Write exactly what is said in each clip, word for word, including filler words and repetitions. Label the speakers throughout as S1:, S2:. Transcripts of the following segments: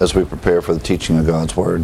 S1: as we prepare for the teaching of God's Word.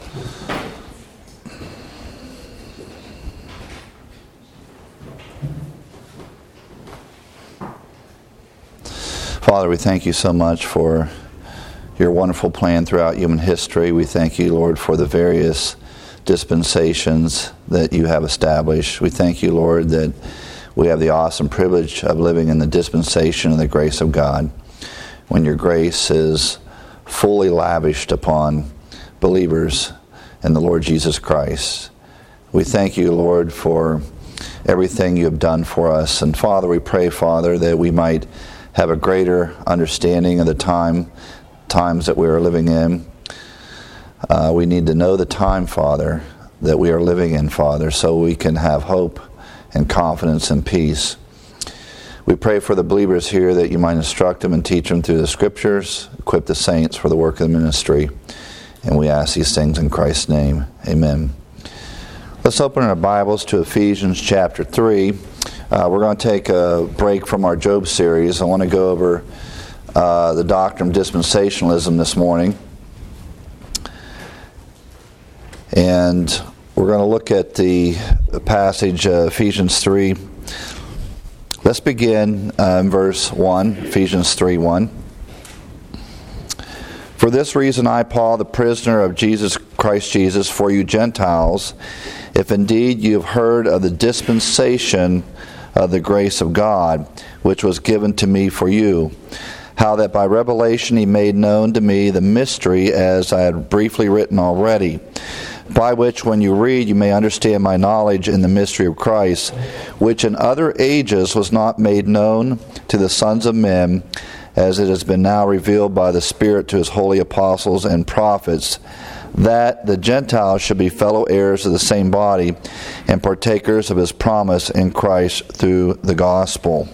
S1: Father, we thank you so much for your wonderful plan throughout human history. We thank you, Lord, for the various dispensations that you have established. We thank you, Lord, that we have the awesome privilege of living in the dispensation of the grace of God, when your grace is fully lavished upon believers in the Lord Jesus Christ. We thank you, Lord, for everything you have done for us. And Father, we pray, Father, that we might have a greater understanding of the time times that we are living in. Uh, we need to know the time, Father, that we are living in, Father, so we can have hope and confidence and peace. We pray for the believers here that you might instruct them and teach them through the Scriptures, equip the saints for the work of the ministry. And we ask these things in Christ's name. Amen. Let's open our Bibles to Ephesians chapter three. Uh, we're going to take a break from our Job series. I want to go over uh, the doctrine of dispensationalism this morning. And we're going to look at the passage, uh, Ephesians three. Let's begin uh, in verse one, Ephesians three one. For this reason I, Paul, the prisoner of Jesus Christ Jesus, for you Gentiles, if indeed you have heard of the dispensation of the grace of God, which was given to me for you, how that by revelation he made known to me the mystery, as I had briefly written already, by which when you read you may understand my knowledge in the mystery of Christ, which in other ages was not made known to the sons of men, as it has been now revealed by the Spirit to his holy apostles and prophets, that the Gentiles should be fellow heirs of the same body and partakers of his promise in Christ through the gospel.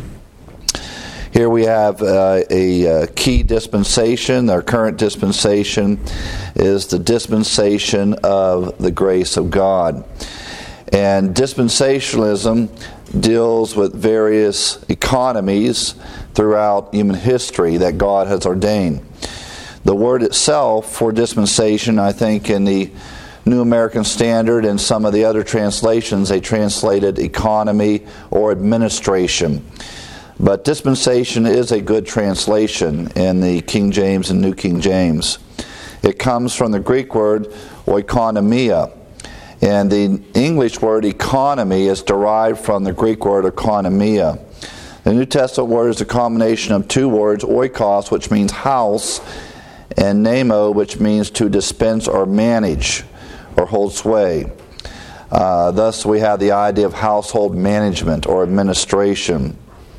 S1: Here we have uh, a, a key dispensation. Our current dispensation is the dispensation of the grace of God. And dispensationalism deals with various economies throughout human history that God has ordained. The word itself for dispensation, I think in the New American Standard and some of the other translations, they translated economy or administration. But dispensation is a good translation in the King James and New King James. It comes from the Greek word oikonomia. And the English word economy is derived from the Greek word economia. The New Testament word is a combination of two words, oikos, which means house, and nemo, which means to dispense or manage or hold sway. Uh, thus we have the idea of household management or administration.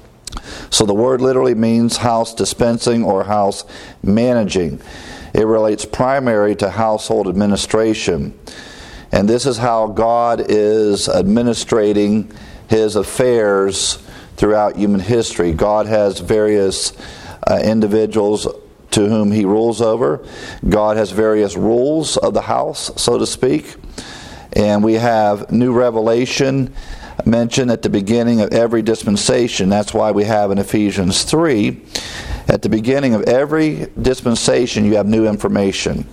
S1: So the word literally means house dispensing or house managing. It relates primarily to household administration. And this is how God is administrating his affairs throughout human history. God has various uh, individuals to whom he rules over. God has various rules of the house, so to speak. And we have new revelation mentioned at the beginning of every dispensation. That's why we have in Ephesians three, at the beginning of every dispensation you have new information.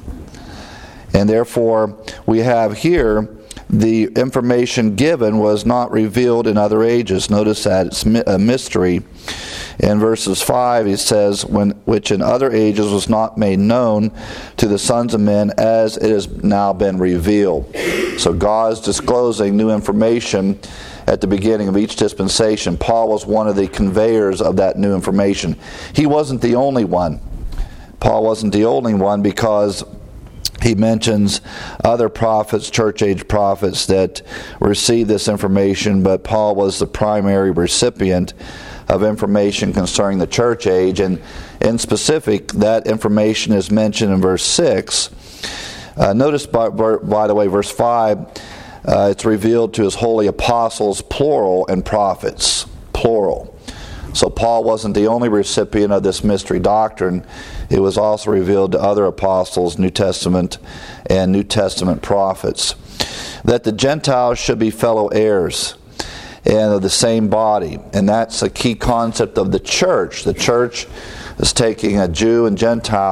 S1: And therefore we have here the information given was not revealed in other ages. Notice that it's a mystery. In verses five, he says, "When which in other ages was not made known to the sons of men, as it has now been revealed." So God is disclosing new information at the beginning of each dispensation. Paul was one of the conveyors of that new information. He wasn't the only one. Paul wasn't the only one, because he mentions other prophets, church-age prophets, that received this information, but Paul was the primary recipient of information concerning the church age. And in specific, that information is mentioned in verse six. Uh, notice, by, by the way, verse five, uh, it's revealed to his holy apostles, plural, and prophets, plural. So Paul wasn't the only recipient of this mystery doctrine. It was also revealed to other apostles, New Testament and New Testament prophets, that the Gentiles should be fellow heirs and of the same body. And that's a key concept of the church. The church is taking a Jew and Gentile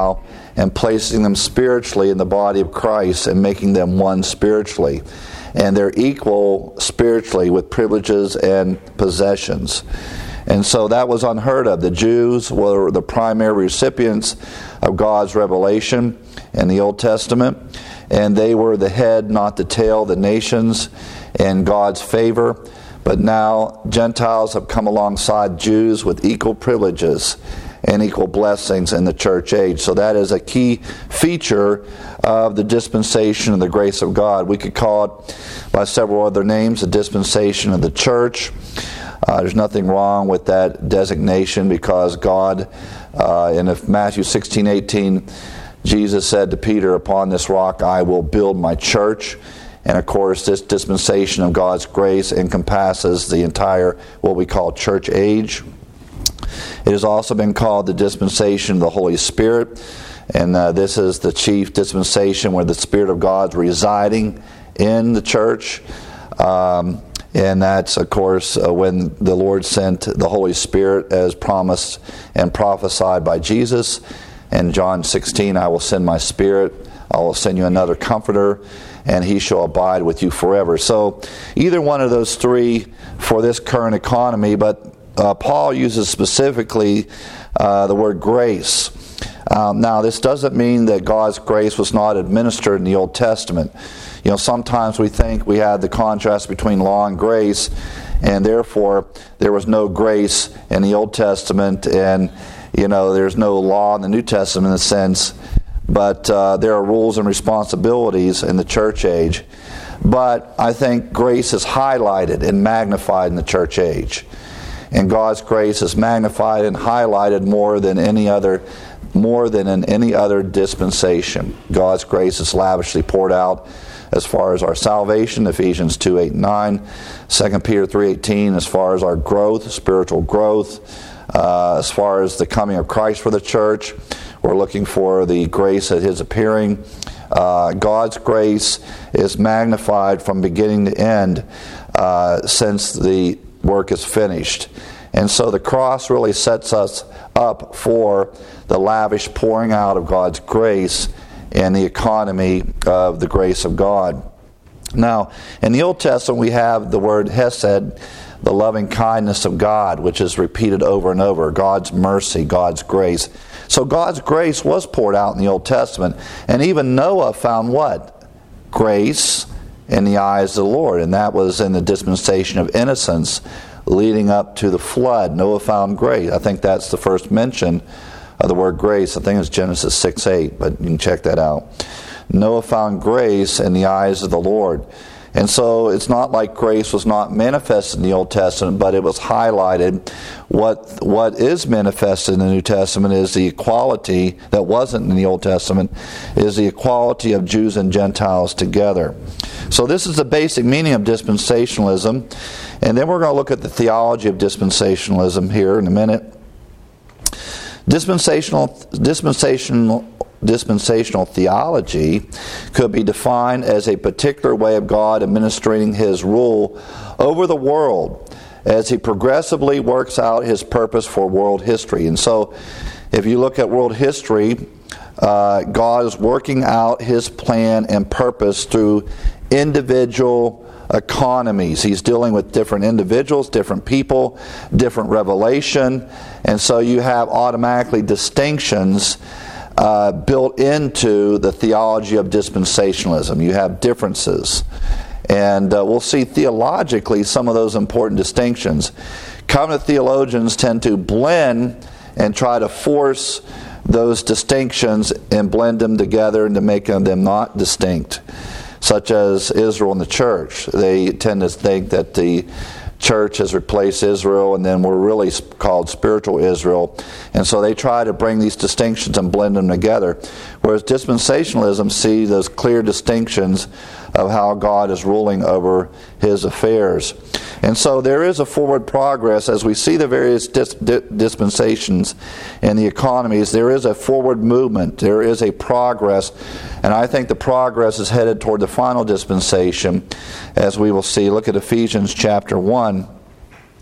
S1: and placing them spiritually in the body of Christ and making them one spiritually. And they're equal spiritually with privileges and possessions. And so that was unheard of. The Jews were the primary recipients of God's revelation in the Old Testament, and they were the head, not the tail, the nations in God's favor. But now Gentiles have come alongside Jews with equal privileges and equal blessings in the church age. So that is a key feature of the dispensation of the grace of God. We could call it by several other names, the dispensation of the church. Uh, there's nothing wrong with that designation, because God, uh, in Matthew sixteen eighteen, Jesus said to Peter, "Upon this rock I will build my church." And of course, this dispensation of God's grace encompasses the entire, what we call church age. It has also been called the dispensation of the Holy Spirit. And uh, this is the chief dispensation where the Spirit of God's residing in the church. Um, and that's, of course, uh, when the Lord sent the Holy Spirit as promised and prophesied by Jesus. In John sixteen, I will send my Spirit. I will send you another Comforter, and he shall abide with you forever. So either one of those three for this current economy, but uh, Paul uses specifically uh, the word grace. Um, now, this doesn't mean that God's grace was not administered in the Old Testament. You know, sometimes we think we have the contrast between law and grace, and therefore there was no grace in the Old Testament, and, you know, there's no law in the New Testament in a sense. But uh, there are rules and responsibilities in the church age. But I think grace is highlighted and magnified in the church age. And God's grace is magnified and highlighted more than any other, more than in any other dispensation. God's grace is lavishly poured out as far as our salvation, Ephesians two eight and nine, Second Peter three eighteen, as far as our growth, spiritual growth, uh, as far as the coming of Christ for the church. We're looking for the grace at His appearing. Uh, God's grace is magnified from beginning to end uh, since the work is finished. And so the cross really sets us up for the lavish pouring out of God's grace and the economy of the grace of God. Now, in the Old Testament we have the word hesed, the loving kindness of God, which is repeated over and over. God's mercy, God's grace. So God's grace was poured out in the Old Testament. And even Noah found what? Grace in the eyes of the Lord. And that was in the dispensation of innocence leading up to the flood. Noah found grace. I think that's the first mention of the word grace. I think it's Genesis six eight, but you can check that out. Noah found grace in the eyes of the Lord. And so it's not like grace was not manifested in the Old Testament, but it was highlighted. What what is manifested in the New Testament is the equality that wasn't in the Old Testament, is the equality of Jews and Gentiles together. So this is the basic meaning of dispensationalism. And then we're going to look at the theology of dispensationalism here in a minute. Dispensational, dispensational Dispensational theology could be defined as a particular way of God administering His rule over the world as He progressively works out His purpose for world history. And so, if you look at world history, uh, God is working out His plan and purpose through individual economies. He's dealing with different individuals, different people, different revelation, and so you have automatically distinctions Uh, built into the theology of dispensationalism. You have differences. And uh, we'll see theologically some of those important distinctions. Covenant theologians tend to blend and try to force those distinctions and blend them together into making them not distinct, such as Israel and the church. They tend to think that the church has replaced Israel, and then we're really called spiritual Israel. And so they try to bring these distinctions and blend them together. Whereas dispensationalism sees those clear distinctions of how God is ruling over His affairs. And so there is a forward progress as we see the various dis- dispensations in the economies. There is a forward movement. There is a progress. And I think the progress is headed toward the final dispensation, as we will see. Look at Ephesians chapter one.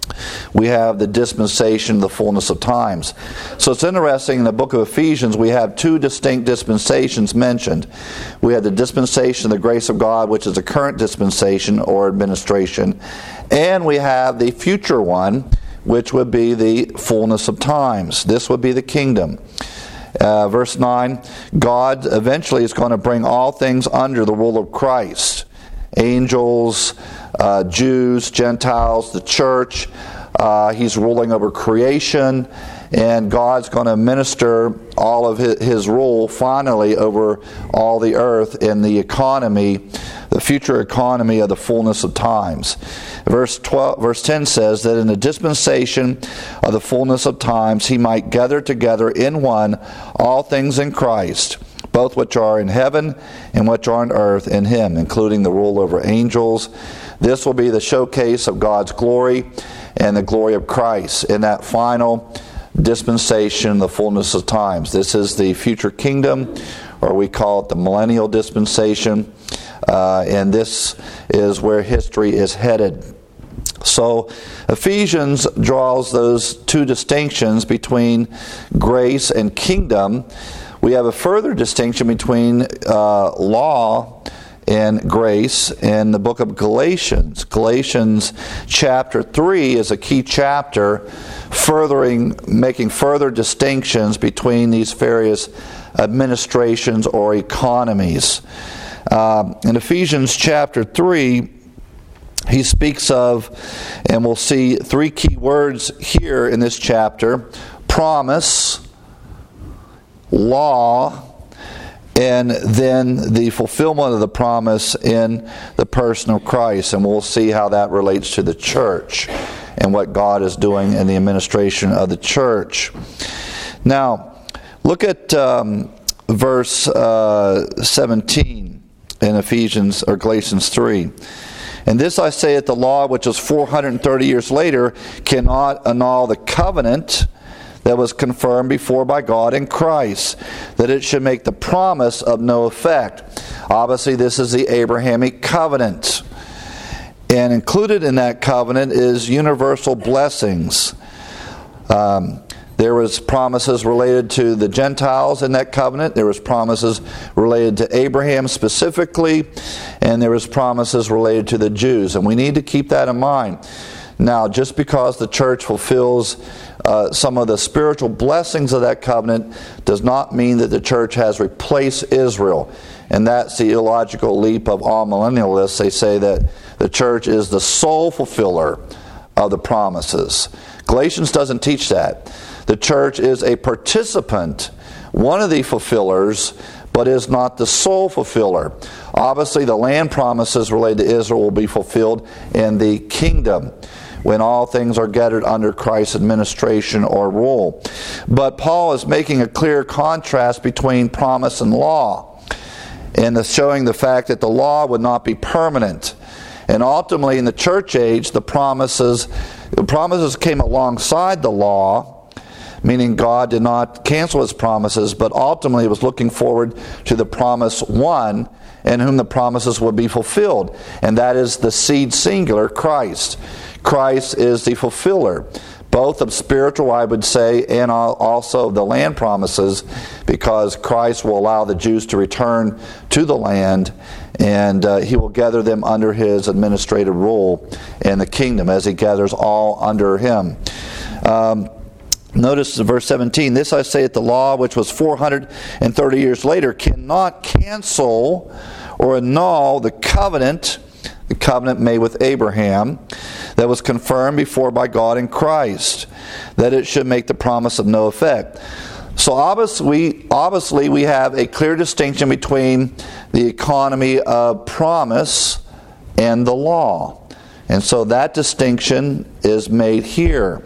S1: we have the dispensation, the fullness of times. So it's interesting, in the book of Ephesians, we have two distinct dispensations mentioned. We have the dispensation of the grace of God, which is the current dispensation or administration, and we have the future one, which would be the fullness of times. This would be the kingdom. Uh, verse nine, God eventually is going to bring all things under the rule of Christ. Angels, uh, Jews, Gentiles, the church. Uh, he's ruling over creation, and God's going to administer all of his, his rule finally over all the earth in the economy, the future economy of the fullness of times. Verse twelve, verse ten says that in the dispensation of the fullness of times he might gather together in one all things in Christ, both which are in heaven and which are on earth in him, including the rule over angels. This will be the showcase of God's glory and the glory of Christ in that final dispensation, the fullness of times. This is the future kingdom, or we call it the millennial dispensation, uh, and this is where history is headed. So Ephesians draws those two distinctions between grace and kingdom. We have a further distinction between uh, law and grace in the book of Galatians. Galatians chapter three is a key chapter, furthering, making further distinctions between these various administrations or economies. Uh, in Ephesians chapter three, he speaks of, and we'll see three key words here in this chapter: promise, law, and then the fulfillment of the promise in the person of Christ. And we'll see how that relates to the church and what God is doing in the administration of the church. Now, look at um, verse uh, seventeen in Ephesians or Galatians three. And this I say that the law, which was four hundred thirty years later, cannot annul the covenant that was confirmed before by God in Christ, that it should make the promise of no effect. Obviously, this is the Abrahamic covenant. And included in that covenant is universal blessings. Um, there was promises related to the Gentiles in that covenant. There was promises related to Abraham specifically. And there was promises related to the Jews. And we need to keep that in mind. Now, just because the church fulfills uh, some of the spiritual blessings of that covenant does not mean that the church has replaced Israel. And that's the illogical leap of all millennialists. They say that the church is the sole fulfiller of the promises. Galatians doesn't teach that. The church is a participant, one of the fulfillers, but is not the sole fulfiller. Obviously, the land promises related to Israel will be fulfilled in the kingdom, when all things are gathered under Christ's administration or rule. But Paul is making a clear contrast between promise and law, and showing the fact that the law would not be permanent. And ultimately, in the church age, the promises, the promises came alongside the law, meaning God did not cancel his promises, but ultimately it was looking forward to the promise one, in whom the promises would be fulfilled. And that is the seed singular, Christ. Christ is the fulfiller, both of spiritual, I would say, and also of the land promises, because Christ will allow the Jews to return to the land, and uh, he will gather them under his administrative rule in the kingdom as he gathers all under him. Um, Notice verse seventeen, this I say that the law, which was four hundred thirty years later, cannot cancel or annul the covenant, the covenant made with Abraham, that was confirmed before by God in Christ, that it should make the promise of no effect. So obviously, obviously we have a clear distinction between the economy of promise and the law. And so that distinction is made here.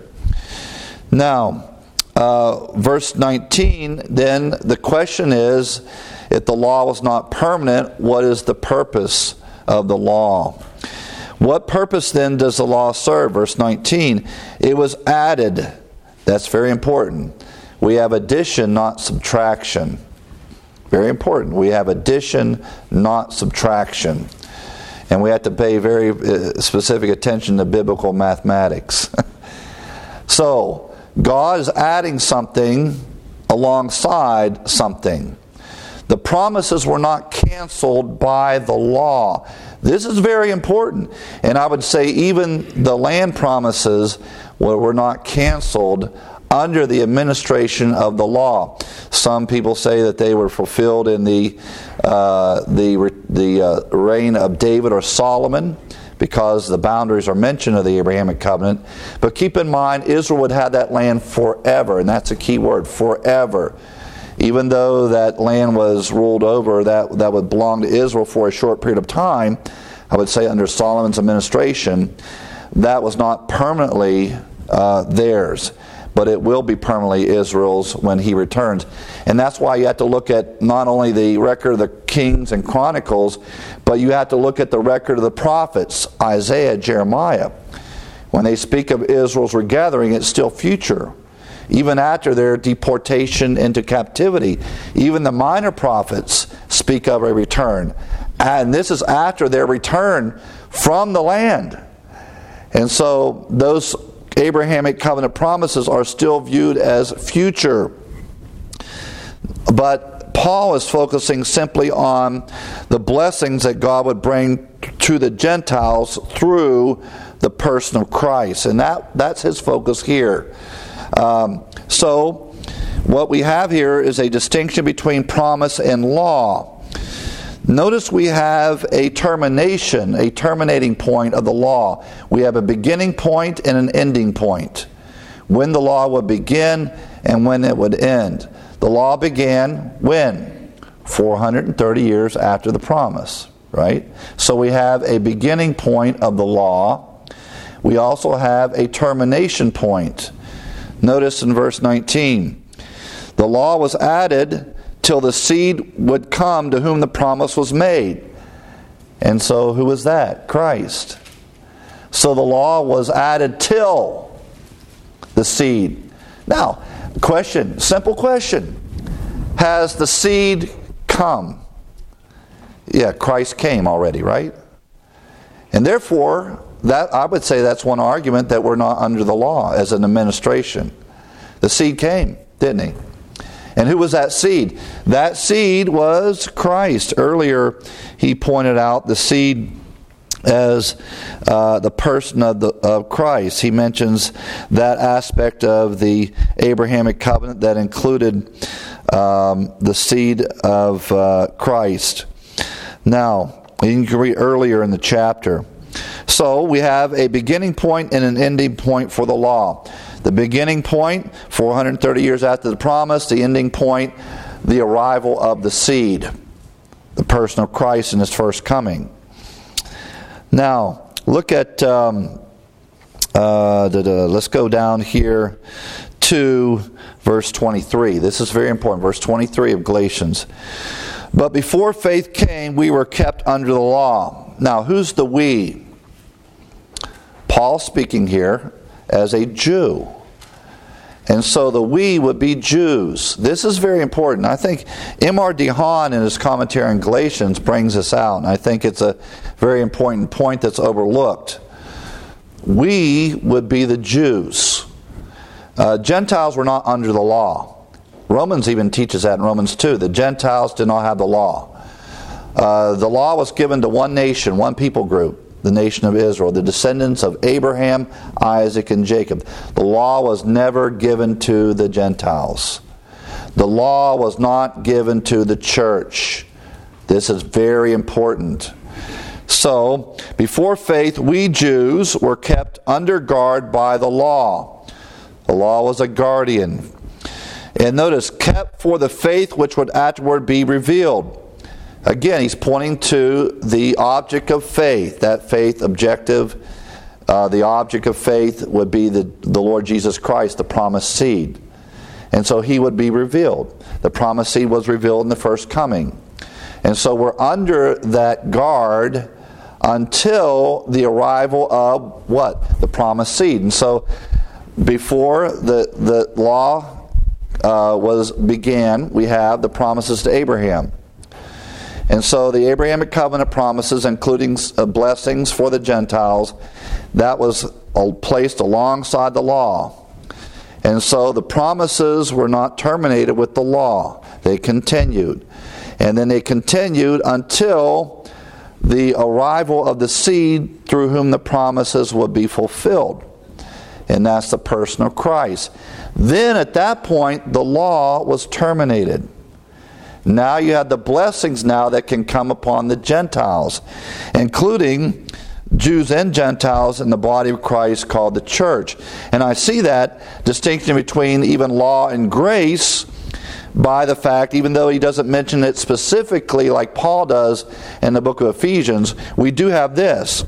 S1: Now, uh, verse nineteen, then the question is, if the law was not permanent, what is the purpose of the law? What purpose then does the law serve? Verse nineteen, it was added. That's very important. We have addition, not subtraction. Very important. We have addition, not subtraction. And we have to pay very uh, specific attention to biblical mathematics. So, God is adding something alongside something. The promises were not canceled by the law. This is very important. And I would say even the land promises were not canceled under the administration of the law. Some people say that they were fulfilled in the uh, the the uh, reign of David or Solomon, because the boundaries are mentioned of the Abrahamic covenant. But keep in mind, Israel would have that land forever, and that's a key word, forever. Even though that land was ruled over, that, that would belong to Israel for a short period of time, I would say under Solomon's administration, that was not permanently uh, theirs. But it will be permanently Israel's when he returns. And that's why you have to look at not only the record of the Kings and Chronicles, but you have to look at the record of the prophets, Isaiah, Jeremiah. When they speak of Israel's regathering, it's still future. Even after their deportation into captivity, even the minor prophets speak of a return. And this is after their return from the land. And so those Abrahamic covenant promises are still viewed as future. But Paul is focusing simply on the blessings that God would bring to the Gentiles through the person of Christ. And that, that's his focus here. Um, so, what we have here is a distinction between promise and law. Notice we have a termination, a terminating point of the law. We have a beginning point and an ending point. When the law would begin and when it would end. The law began when? four hundred thirty years after the promise, right? So we have a beginning point of the law. We also have a termination point. Notice in verse nineteen, the law was added till the seed would come to whom the promise was made. And so who was that? Christ. So the law was added till the seed. Now, question, simple question. Has the seed come? Yeah, Christ came already, right? And therefore, that I would say that's one argument that we're not under the law as an administration. The seed came, didn't he? And who was that seed? That seed was Christ. Earlier, he pointed out the seed as uh, the person of, the, of Christ. He mentions that aspect of the Abrahamic covenant that included um, the seed of uh, Christ. Now, you can read earlier in the chapter. So we have a beginning point and an ending point for the law. The beginning point, four hundred thirty years after the promise. The ending point, the arrival of the seed, the person of Christ in his first coming. Now, look at, um, uh, da, da, let's go down here to verse twenty-three. This is very important. Verse twenty-three of Galatians. But before faith came, we were kept under the law. Now, who's the we? Paul speaking here as a Jew. And so the we would be Jews. This is very important. I think M R DeHaan in his commentary on Galatians brings this out. And I think it's a very important point that's overlooked. We would be the Jews. Uh, Gentiles were not under the law. Romans even teaches that in Romans two. The Gentiles did not have the law. Uh, the law was given to one nation, one people group. The nation of Israel, the descendants of Abraham, Isaac, and Jacob. The law was never given to the Gentiles. The law was not given to the church. This is very important. So, before faith, we Jews were kept under guard by the law. The law was a guardian. And notice, kept for the faith which would afterward be revealed. Again, he's pointing to the object of faith. That faith, objective, uh, the object of faith would be the, the Lord Jesus Christ, the promised seed. And so he would be revealed. The promised seed was revealed in the first coming. And so we're under that guard until the arrival of what? The promised seed. And so before the, the law uh, was began, we have the promises to Abraham. And so the Abrahamic covenant promises, including blessings for the Gentiles, that was placed alongside the law. And so the promises were not terminated with the law. They continued. And then they continued until the arrival of the seed through whom the promises would be fulfilled. And that's the person of Christ. Then at that point, the law was terminated. Now you have the blessings now that can come upon the Gentiles, including Jews and Gentiles in the body of Christ called the church. And I see that distinction between even law and grace by the fact, even though he doesn't mention it specifically like Paul does in the book of Ephesians, we do have this.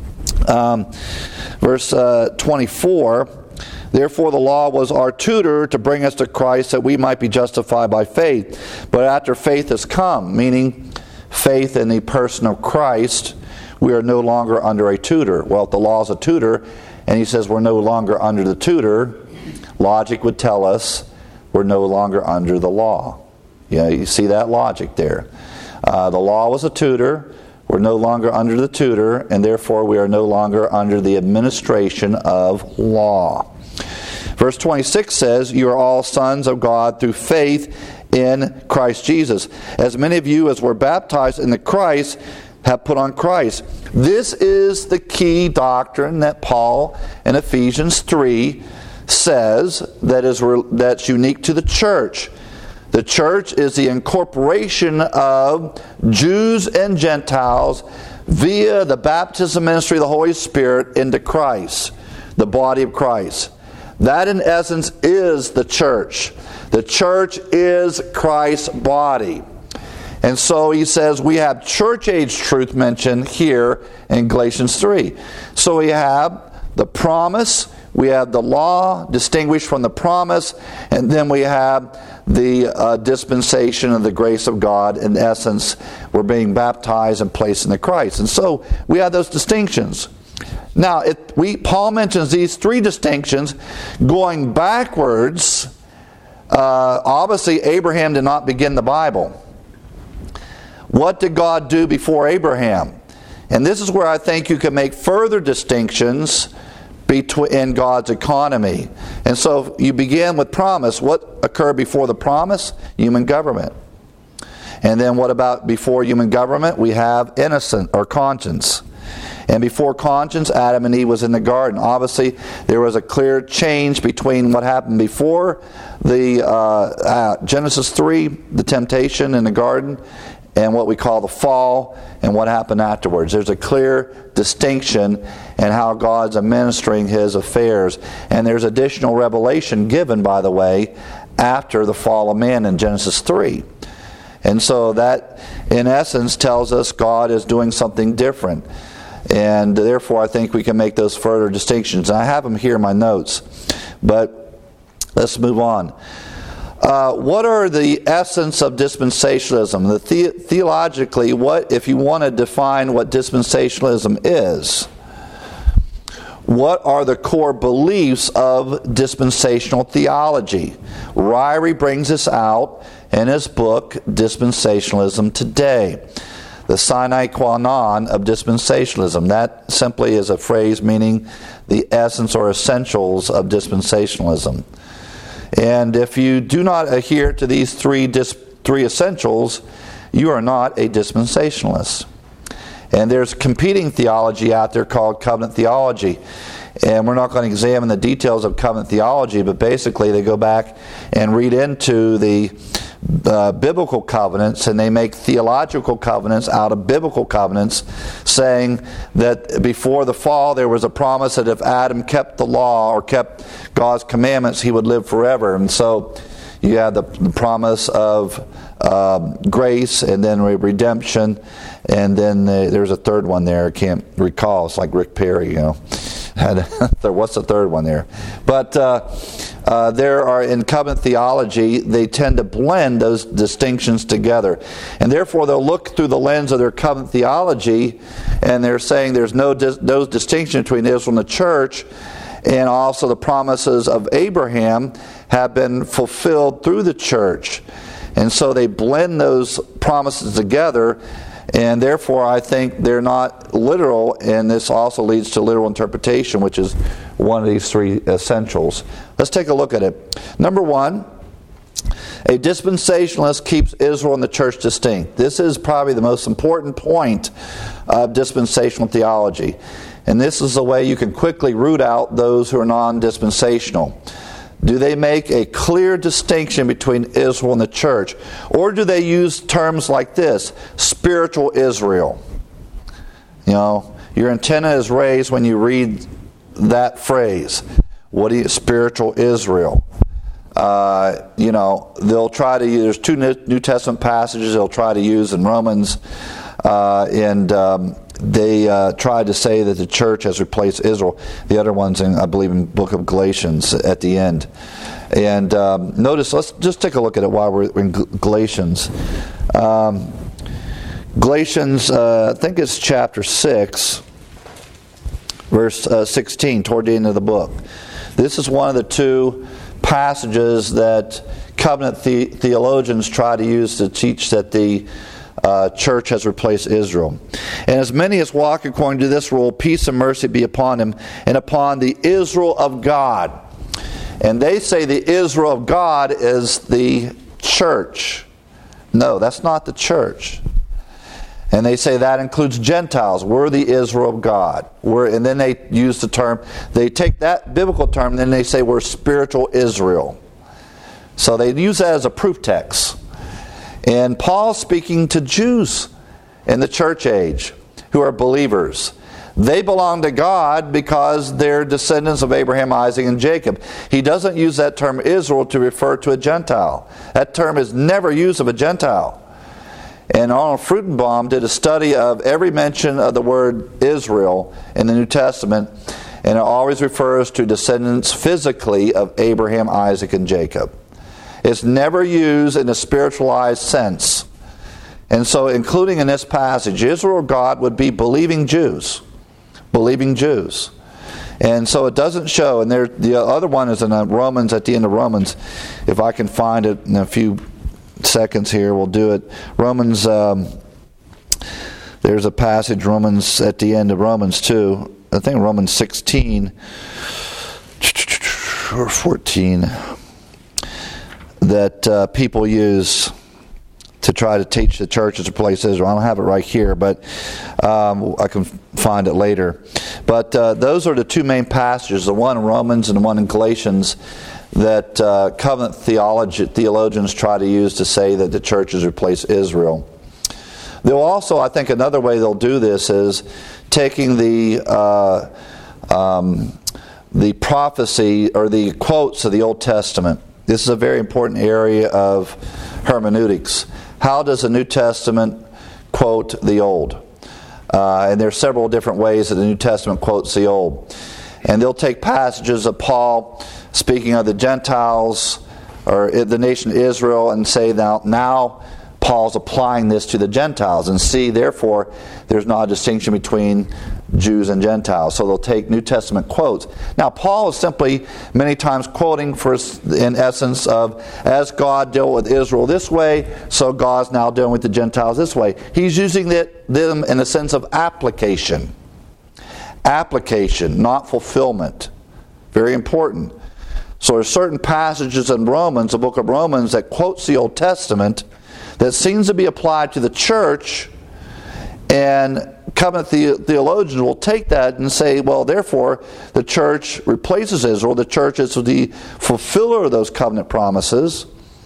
S1: Um, verse uh, twenty-four, therefore the law was our tutor to bring us to Christ that we might be justified by faith. But after faith has come, meaning faith in the person of Christ, we are no longer under a tutor. Well, if the law is a tutor, and he says we're no longer under the tutor, logic would tell us we're no longer under the law. Yeah, you see that logic there. Uh, the law was a tutor. We're no longer under the tutor, and therefore we are no longer under the administration of law. Verse twenty-six says, you are all sons of God through faith in Christ Jesus. As many of you as were baptized in the Christ have put on Christ. This is the key doctrine that Paul in Ephesians three says that is that's unique to the church. The church is the incorporation of Jews and Gentiles via the baptism ministry of the Holy Spirit into Christ, the body of Christ. That in essence is the church. The church is Christ's body. And so he says we have church age truth mentioned here in Galatians three. So we have the promise, we have the law distinguished from the promise, and then we have the uh, dispensation of the grace of God. In essence, we're being baptized and placed in the Christ. And so we have those distinctions. Now, if we Paul mentions these three distinctions going backwards. Uh, obviously, Abraham did not begin the Bible. What did God do before Abraham? And this is where I think you can make further distinctions between in God's economy. And so you begin with promise. What occurred before the promise? Human government. And then what about before human government? We have innocent or conscience. And before conscience, Adam and Eve was in the garden. Obviously, there was a clear change between what happened before the uh, uh, Genesis three, the temptation in the garden, and what we call the fall, and what happened afterwards. There's a clear distinction in how God's administering His affairs. And there's additional revelation given, by the way, after the fall of man in Genesis three. And so that, in essence, tells us God is doing something different. And therefore, I think we can make those further distinctions. And I have them here in my notes. But let's move on. Uh, what are the essence of dispensationalism? The, the theologically, what if you want to define what dispensationalism is? What are the core beliefs of dispensational theology? Ryrie brings this out in his book, Dispensationalism Today. The sine qua non of dispensationalism. That simply is a phrase meaning the essence or essentials of dispensationalism. And if you do not adhere to these three dis- three essentials, you are not a dispensationalist. And there's competing theology out there called covenant theology. And we're not going to examine the details of covenant theology, but basically they go back and read into the uh, biblical covenants, and they make theological covenants out of biblical covenants, saying that before the fall there was a promise that if Adam kept the law or kept God's commandments, he would live forever. And so you have the, the promise of uh, grace, and then redemption, and then the, there's a third one there I can't recall. It's like Rick Perry, you know. What's the third one there? But uh, uh, there are, in covenant theology, they tend to blend those distinctions together. And therefore, they'll look through the lens of their covenant theology, and they're saying there's no, dis- no distinction between Israel and the church, and also the promises of Abraham have been fulfilled through the church. And so they blend those promises together, and therefore I think they're not literal, and this also leads to literal interpretation, which is one of these three essentials. Let's take a look at it. Number one, a dispensationalist keeps Israel and the church distinct. This is probably the most important point of dispensational theology. And this is the way you can quickly root out those who are non-dispensational. Do they make a clear distinction between Israel and the church? Or do they use terms like this, spiritual Israel? You know, your antenna is raised when you read that phrase. What do you, spiritual Israel? Uh, you know, they'll try to use, there's two New Testament passages they'll try to use in Romans, uh, and um, they uh, tried to say that the church has replaced Israel. The other one's in, I believe, in the book of Galatians at the end. And um, notice, let's just take a look at it while we're in Galatians. Um, Galatians, uh, I think it's chapter six, verse uh, sixteen, toward the end of the book. This is one of the two passages that covenant the- theologians try to use to teach that the uh, church has replaced Israel. And as many as walk according to this rule, peace and mercy be upon him and upon the Israel of God. And they say the Israel of God is the church. No, that's not the church. And they say that includes Gentiles. We're the Israel of God. We're, and then they use the term, they take that biblical term, and then they say we're spiritual Israel. So they use that as a proof text. And Paul's speaking to Jews in the church age who are believers. They belong to God because they're descendants of Abraham, Isaac, and Jacob. He doesn't use that term Israel to refer to a Gentile. That term is never used of a Gentile. And Arnold Fruchtenbaum did a study of every mention of the word Israel in the New Testament, and it always refers to descendants physically of Abraham, Isaac, and Jacob. It's never used in a spiritualized sense. And so, including in this passage, Israel of God would be believing Jews. Believing Jews. And so it doesn't show, and there, the other one is in Romans, at the end of Romans, if I can find it in a few seconds here, we'll do it. Romans, um, there's a passage, Romans, at the end of Romans two, I think Romans sixteen or fourteen, that uh, people use to try to teach the church as a place Israel. I don't have it right here, but um, I can find it later. But uh, those are the two main passages, the one in Romans and the one in Galatians, that uh, covenant theology, theologians try to use to say that the church has replaced Israel. They'll also, I think another way they'll do this is taking the uh, um, the prophecy or the quotes of the Old Testament. This is a very important area of hermeneutics. How does the New Testament quote the Old? Uh, and there are several different ways that the New Testament quotes the Old. And they'll take passages of Paul speaking of the Gentiles or the nation Israel and say now, now Paul's applying this to the Gentiles, and see, therefore, there's not a distinction between Jews and Gentiles. So they'll take New Testament quotes. Now, Paul is simply many times quoting for, in essence, of as God dealt with Israel this way, so God's now dealing with the Gentiles this way. He's using it, them in a sense of application. Application, not fulfillment. Very important. So there's certain passages in Romans, the book of Romans, that quotes the Old Testament that seems to be applied to the church, and covenant the- theologians will take that and say, well, therefore, the church replaces Israel. The church is the fulfiller of those covenant promises,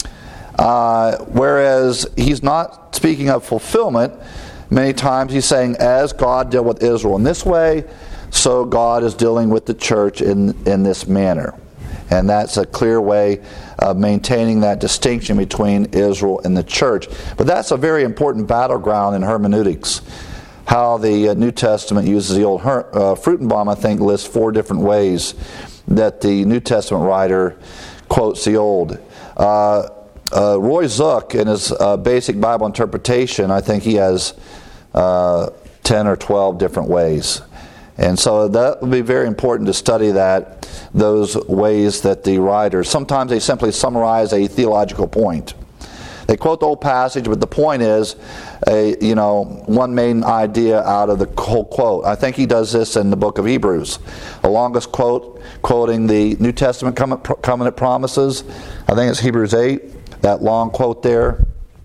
S1: uh, whereas he's not speaking of fulfillment. Many times he's saying, as God dealt with Israel in this way, so God is dealing with the church in, in this manner. And that's a clear way of maintaining that distinction between Israel and the church. But that's a very important battleground in hermeneutics. How the uh, New Testament uses the old Her- uh, Fruchtenbaum, I think, lists four different ways that the New Testament writer quotes the Old. Uh, uh, Roy Zook, in his uh, basic Bible interpretation, I think he has uh, ten or twelve different ways. And so that would be very important to study that, those ways that the writers, sometimes they simply summarize a theological point. they quote the whole passage, but the point is, a you know, one main idea out of the whole quote. I think he does this in the book of Hebrews. The longest quote, quoting the New Testament covenant promises. I think it's Hebrews eight, that long quote there.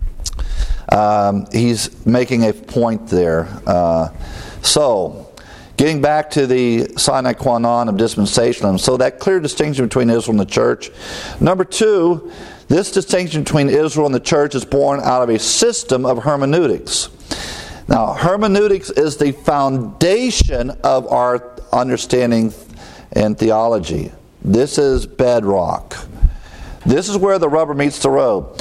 S1: Um, he's making a point there. Uh, so, getting back to the sine qua non of dispensationalism, so that clear distinction between Israel and the church. Number two, this distinction between Israel and the church is born out of a system of hermeneutics. Now, hermeneutics is the foundation of our understanding and theology. This is bedrock. This is where the rubber meets the road.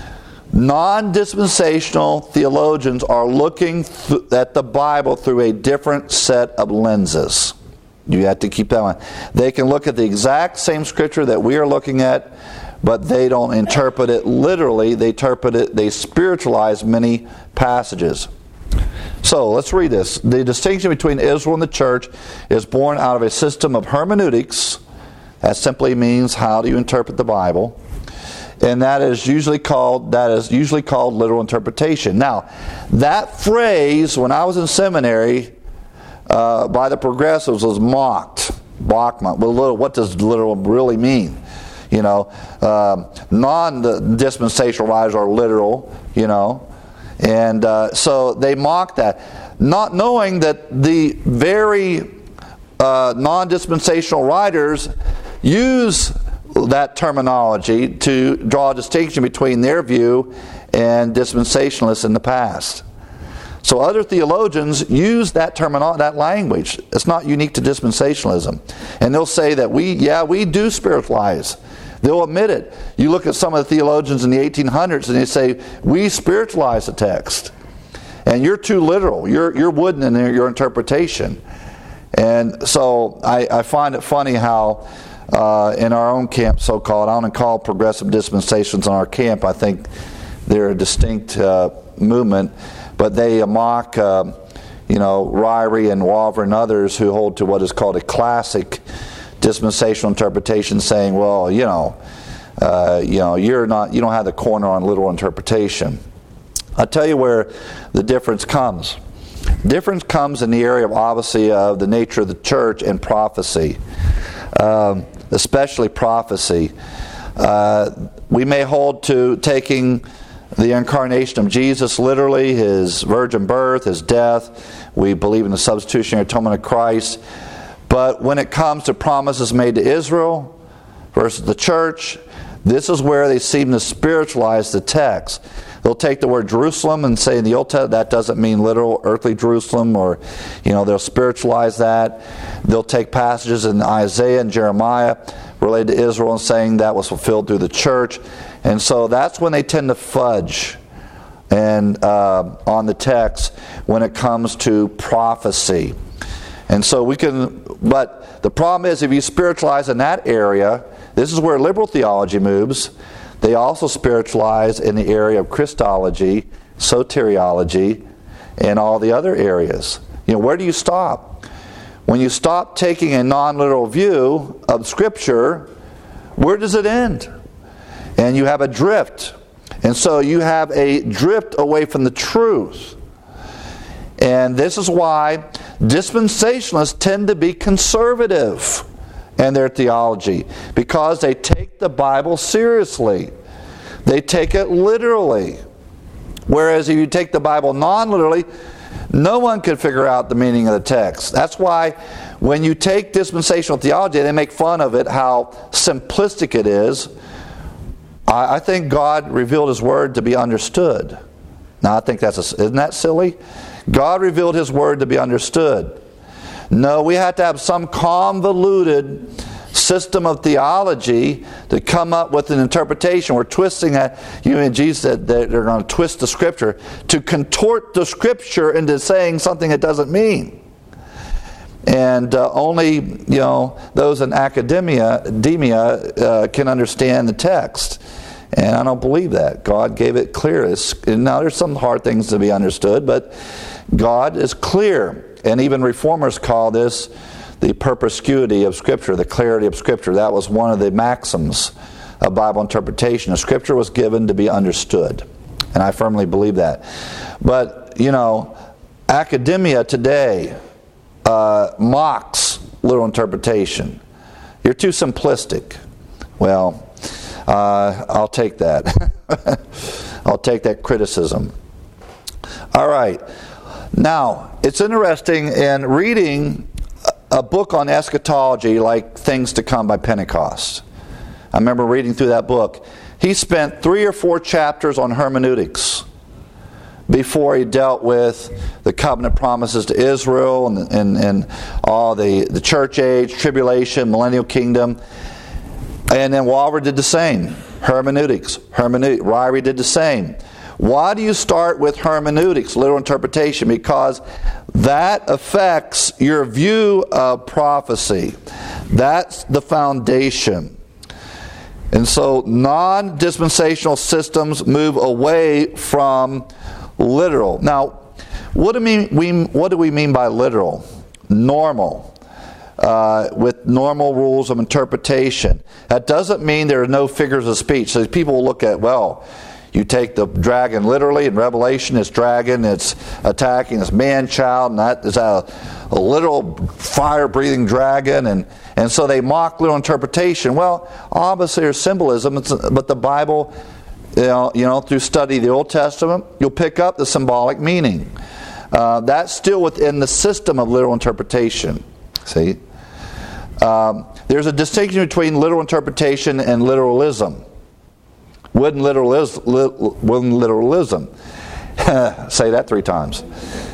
S1: Non-dispensational theologians are looking th- at the Bible through a different set of lenses. You have to keep that in mind. They can look at the exact same scripture that we are looking at, but they don't interpret it literally. They interpret it, they spiritualize many passages. So, let's read this. The distinction between Israel and the church is born out of a system of hermeneutics. That simply means, how do you interpret the Bible? And that is usually called that is usually called literal interpretation. Now, that phrase, when I was in seminary, uh, by the progressives, was mocked. Bachman. Well, what does literal really mean? You know, um, non-dispensational writers are literal. You know, and uh, so they mocked that, not knowing that the very uh, non-dispensational writers use that terminology to draw a distinction between their view and dispensationalists in the past. So other theologians use that terminology, that language. It's not unique to dispensationalism. And they'll say that we, yeah, we do spiritualize. They'll admit it. You look at some of the theologians in the eighteen hundreds and they say, we spiritualize the text. And you're too literal. You're, you're wooden in your interpretation. And so I, I find it funny how Uh, in our own camp, so-called, I don't call progressive dispensations in our camp. I think they're a distinct uh, movement, but they mock, uh, you know, Ryrie and Walver and others who hold to what is called a classic dispensational interpretation, saying, "Well, you know, uh, you know, you're not, you don't have the corner on literal interpretation." I'll tell you where the difference comes. Difference comes in the area of, obviously, of the nature of the church and prophecy. Um, especially prophecy. Uh, we may hold to taking the incarnation of Jesus literally, his virgin birth, his death. We believe in the substitutionary atonement of Christ. But when it comes to promises made to Israel versus the church, this is where they seem to spiritualize the text. They'll take the word Jerusalem and say in the Old Testament that doesn't mean literal earthly Jerusalem, or, you know, they'll spiritualize that. They'll take passages in Isaiah and Jeremiah related to Israel and saying that was fulfilled through the church. And so that's when they tend to fudge and uh, on the text when it comes to prophecy. And so we can, but the problem is if you spiritualize in that area, this is where liberal theology moves. They also spiritualize in the area of Christology, soteriology, and all the other areas. You know, where do you stop? When you stop taking a non-literal view of Scripture, where does it end? And you have a drift. And so you have a drift away from the truth. And this is why dispensationalists tend to be conservative and their theology, because they take the Bible seriously. They take it literally. Whereas if you take the Bible non-literally, no one could figure out the meaning of the text. That's why when you take dispensational theology, they make fun of it, how simplistic it is. I, I think God revealed His Word to be understood. Now I think that's a, isn't that silly? God revealed His Word to be understood. No, we have to have some convoluted system of theology to come up with an interpretation. We're twisting that. You know, Jesus said that they're going to twist the Scripture to contort the Scripture into saying something it doesn't mean. And uh, only, you know, those in academia, academia uh, can understand the text. And I don't believe that. God gave it clear. It's, now there's some hard things to be understood, but God is clear. And even reformers call this the perspicuity of Scripture, the clarity of Scripture. That was one of the maxims of Bible interpretation. The Scripture was given to be understood. And I firmly believe that. But, you know, academia today uh, mocks literal interpretation. You're too simplistic. Well, uh, I'll take that. I'll take that criticism. All right. Now, it's interesting in reading a book on eschatology like Things to Come by Pentecost. I remember reading through that book. He spent three or four chapters on hermeneutics before he dealt with the covenant promises to Israel and, and, and all the, the church age, tribulation, millennial kingdom. And then Walvoord did the same. Hermeneutics. Hermeneutics. Ryrie did the same. Why do you start with hermeneutics, literal interpretation? Because that affects your view of prophecy. That's the foundation. And so non-dispensational systems move away from literal. Now, what do we mean, what do we mean by literal? Normal. Uh, with normal rules of interpretation. That doesn't mean there are no figures of speech. So people will look at, well, you take the dragon literally. In Revelation, it's dragon, it's attacking this man-child, and that is a, a literal fire-breathing dragon, and, and so they mock literal interpretation. Well, obviously there's symbolism, but the Bible, you know, you know, through study of the Old Testament, you'll pick up the symbolic meaning. Uh, that's still within the system of literal interpretation. See? Um, there's a distinction between literal interpretation and literalism. Wooden literalism. Wooden literalism. Say that three times.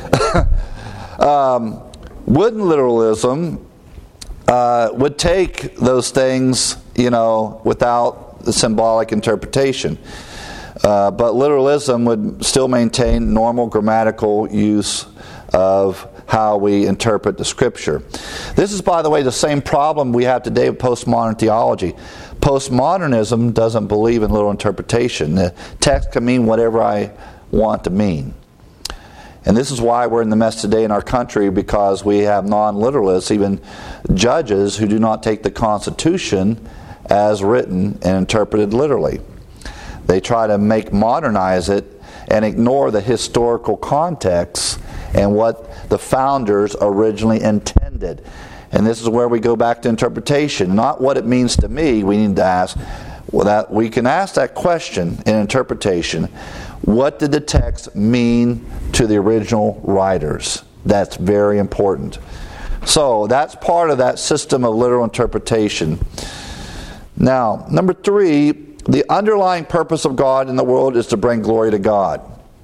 S1: um, wooden literalism uh, would take those things, you know, without the symbolic interpretation. Uh, but literalism would still maintain normal grammatical use of how we interpret the Scripture. This is, by the way, the same problem we have today with postmodern theology. Postmodernism doesn't believe in literal interpretation. The text can mean whatever I want to mean. And this is why we're in the mess today in our country, because we have non-literalists, even judges, who do not take the Constitution as written and interpreted literally. They try to make modernize it and ignore the historical context and what the founders originally intended. And this is where we go back to interpretation, not what it means to me. We need to ask, well, that we can ask that question in interpretation. What did the text mean to the original writers? That's very important. So that's part of that system of literal interpretation. Now, number three, the underlying purpose of God in the world is to bring glory to God.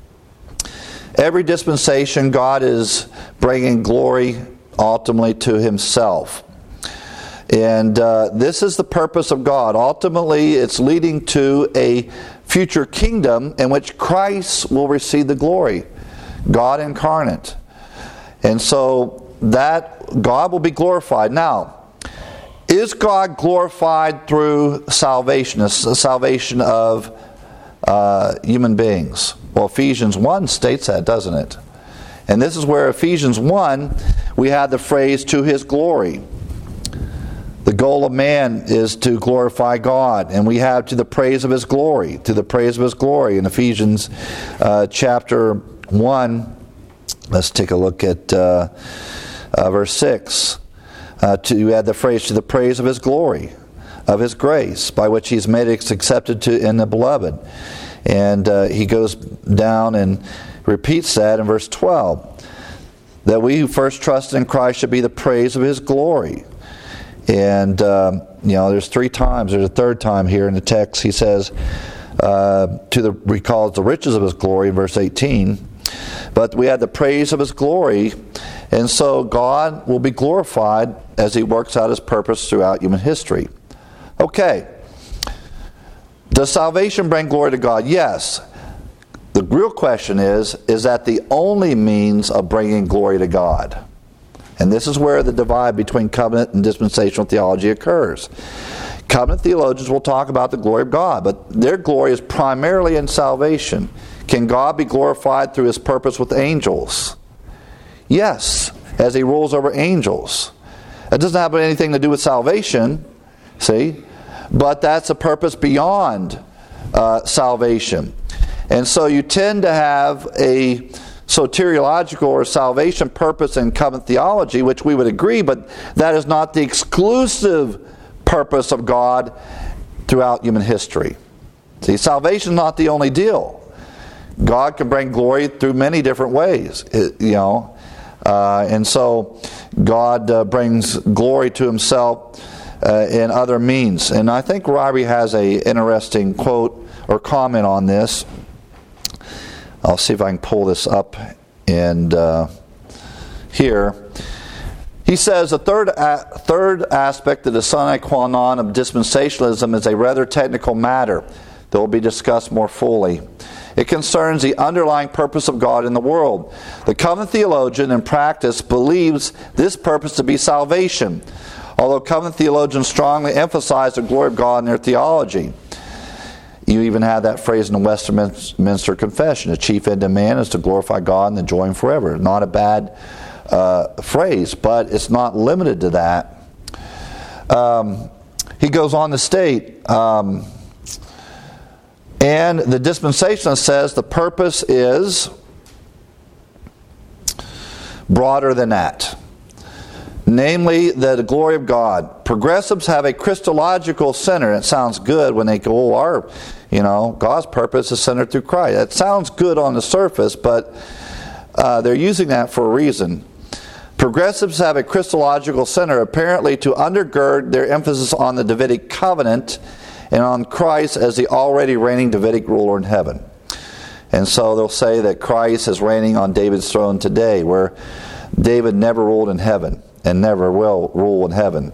S1: Every dispensation, God is bringing glory ultimately to Himself. And uh, this is the purpose of God. Ultimately, it's leading to a future kingdom in which Christ will receive the glory. God incarnate. And so that God will be glorified. Now, is God glorified through salvation, the salvation of uh, human beings? Well, Ephesians one states that, doesn't it? And this is where Ephesians one, we have the phrase, to His glory. The goal of man is to glorify God. And we have to the praise of His glory, to the praise of His glory. In Ephesians uh, chapter one, let's take a look at uh, uh, verse six. Uh, to add the phrase, to the praise of His glory, of His grace, by which He's made us accepted to in the beloved. And uh, he goes down and repeats that in verse twelve. That we who first trusted in Christ should be the praise of His glory. And, um, you know, there's three times, there's a third time here in the text, he says, uh, to the recalls the riches of His glory in verse eighteen. But we had the praise of His glory, and so God will be glorified as He works out His purpose throughout human history. Okay. Does salvation bring glory to God? Yes. The real question is, is that the only means of bringing glory to God? And this is where the divide between covenant and dispensational theology occurs. Covenant theologians will talk about the glory of God, but their glory is primarily in salvation. Can God be glorified through His purpose with angels? Yes, as He rules over angels. It doesn't have anything to do with salvation, see? but that's a purpose beyond uh, salvation. And so you tend to have a soteriological or salvation purpose in covenant theology, which we would agree, but that is not the exclusive purpose of God throughout human history. See, salvation is not the only deal. God can bring glory through many different ways, you know. Uh, and so God uh, brings glory to himself uh, in other means. And I think Ryrie has an interesting quote or comment on this. I'll see if I can pull this up and uh, here. He says, the third, a- third aspect of the sine qua non of dispensationalism is a rather technical matter that will be discussed more fully. It concerns the underlying purpose of God in the world. The covenant theologian in practice believes this purpose to be salvation, although covenant theologians strongly emphasize the glory of God in their theology. You even have that phrase in the Westminster Confession: the chief end of man is to glorify God and enjoy him forever. Not a bad uh, phrase, but it's not limited to that. Um, he goes on to state, um, and the dispensationalist says the purpose is broader than that. Namely, the glory of God. Progressives have a Christological center. It sounds good when they go, oh, our, you know, God's purpose is centered through Christ. It sounds good on the surface, but uh, they're using that for a reason. Progressives have a Christological center, apparently to undergird their emphasis on the Davidic covenant and on Christ as the already reigning Davidic ruler in heaven. And so they'll say that Christ is reigning on David's throne today, where David never ruled in heaven and never will rule in heaven.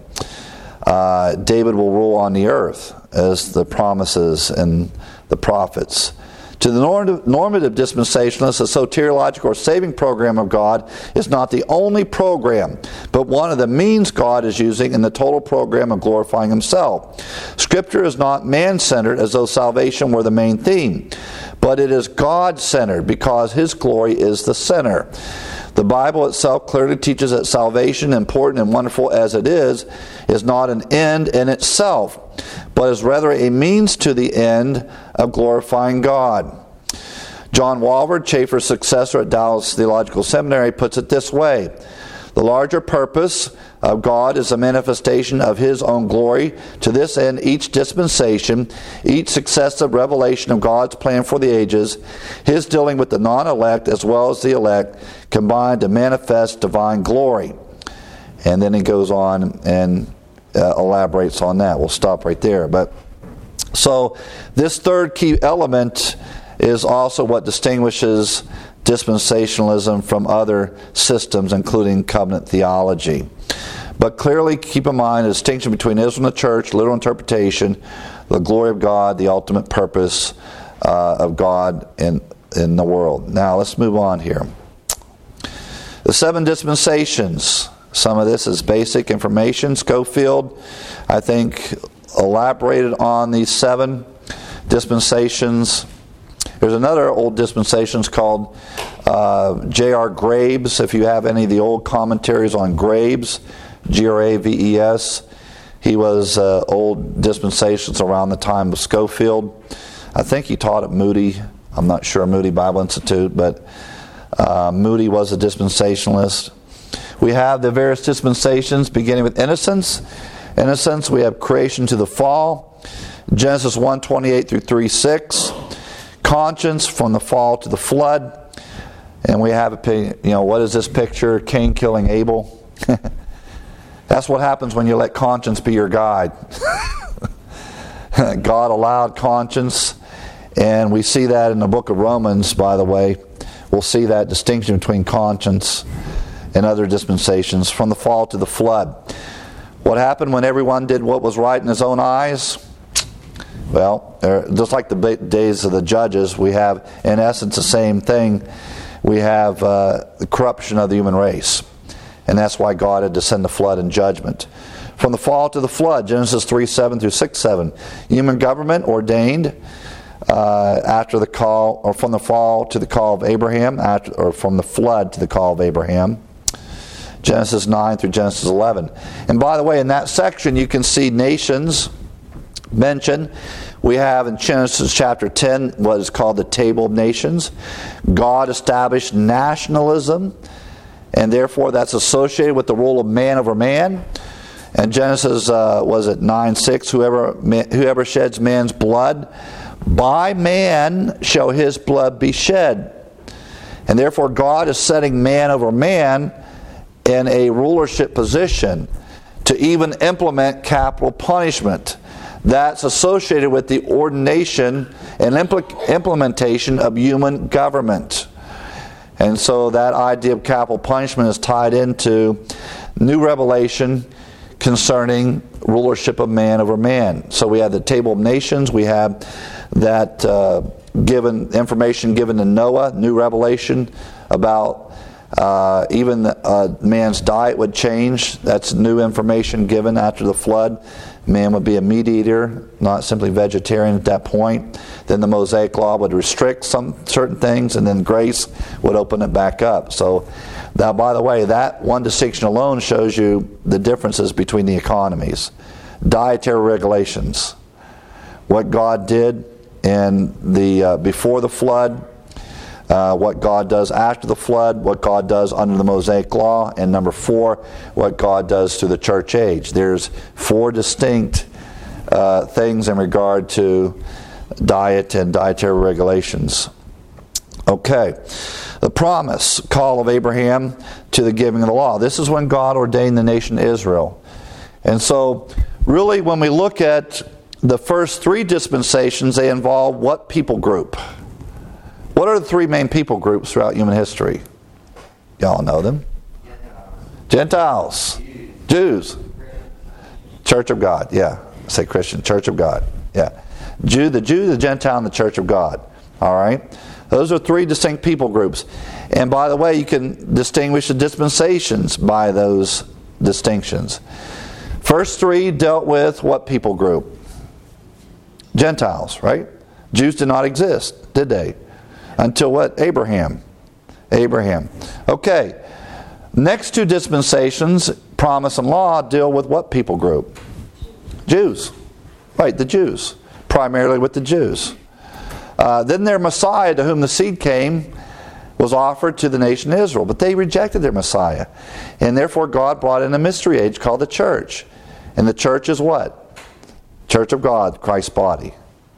S1: Uh, David will rule on the earth as the promises and the prophets. To the normative, normative dispensationalist, the soteriological or saving program of God is not the only program, but one of the means God is using in the total program of glorifying himself. Scripture is not man-centered as though salvation were the main theme, but it is God-centered because his glory is the center. The Bible itself clearly teaches that salvation, important and wonderful as it is, is not an end in itself, but is rather a means to the end of glorifying God. John Walvoord, Chafer's successor at Dallas Theological Seminary, puts it this way: the larger purpose of God is a manifestation of his own glory. To this end, each dispensation, each successive revelation of God's plan for the ages, his dealing with the non-elect as well as the elect, combined to manifest divine glory. And then he goes on and uh, elaborates on that. We'll stop right there. But so this third key element is also what distinguishes dispensationalism from other systems, including covenant theology. But clearly keep in mind the distinction between Israel and the church, literal interpretation, the glory of God, the ultimate purpose uh, of God in, in the world. Now let's move on here. The seven dispensations. Some of this is basic information. Scofield, I think, elaborated on these seven dispensations. There's another old dispensation called uh, J R Graves. If you have any of the old commentaries on Graves, G R A V E S, he was uh, old dispensations around the time of Scofield. I think he taught at Moody. I'm not sure, Moody Bible Institute, but uh, Moody was a dispensationalist. We have the various dispensations beginning with innocence. Innocence, we have creation to the fall, Genesis one twenty-eight through three six. Conscience, from the fall to the flood. And we have, a, you know, what is this picture? Cain killing Abel. That's what happens when you let conscience be your guide. God allowed conscience, and we see that in the book of Romans, by the way. We'll see that distinction between conscience and other dispensations, from the fall to the flood. What happened when everyone did what was right in his own eyes? Well, just like the days of the judges, we have, in essence, the same thing. We have uh, the corruption of the human race. And that's why God had to send the flood and judgment. From the fall to the flood, Genesis three seven through six seven. Human government ordained uh, after the call, or from the fall to the call of Abraham, after, or from the flood to the call of Abraham. Genesis nine through Genesis eleven. And by the way, in that section you can see nations mentioned. We have in Genesis chapter ten what is called the Table of Nations. God established nationalism, and therefore that's associated with the rule of man over man. And Genesis, uh, was it nine six, whoever, whoever sheds man's blood, by man shall his blood be shed. And therefore God is setting man over man in a rulership position to even implement capital punishment. That's associated with the ordination and impl- implementation of human government. And so that idea of capital punishment is tied into new revelation concerning rulership of man over man. So we have the Table of Nations, we have that uh, given information given to Noah, new revelation about uh, even the, uh, man's diet would change. That's new information given after the flood. Man would be a meat eater, not simply vegetarian at that point. Then the Mosaic Law would restrict some certain things, and then grace would open it back up. So, now, by the way, that one distinction alone shows you the differences between the economies. Dietary regulations. What God did in the uh, before the flood, uh, what God does after the flood, what God does under the Mosaic Law, and number four, what God does through the church age. There's four distinct uh, things in regard to diet and dietary regulations. Okay. The promise, call of Abraham to the giving of the law. This is when God ordained the nation Israel. And so, really, when we look at the first three dispensations, they involve what people group? What are the three main people groups throughout human history? Y'all know them. Gentiles. Jews. Church of God. Yeah. I say Christian. Church of God. Yeah. Jew, the Jew, the Gentile, and the Church of God. All right. Those are three distinct people groups. And by the way, you can distinguish the dispensations by those distinctions. First three dealt with what people group? Gentiles, right? Jews did not exist, did they? Until what? Abraham. Abraham. Okay. Next two dispensations, promise and law, deal with what people group? Jews. Right, the Jews. Primarily with the Jews. Uh, then their Messiah, to whom the seed came, was offered to the nation of Israel. But they rejected their Messiah. And therefore God brought in a mystery age called the church. And the church is what? Church of God, Christ's body.